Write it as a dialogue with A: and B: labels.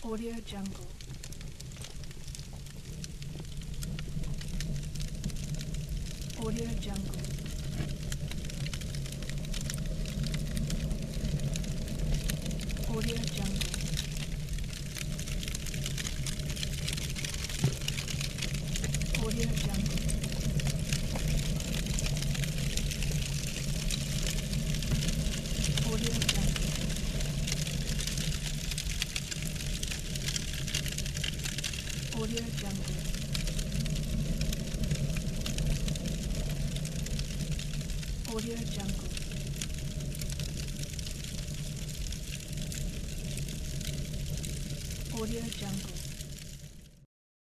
A: Audio Jungle. Audio Jungle. Audio Jungle. Audio Jungle. Audio Jungle. Audio Jungle. Audio Jungle. Audio Jungle.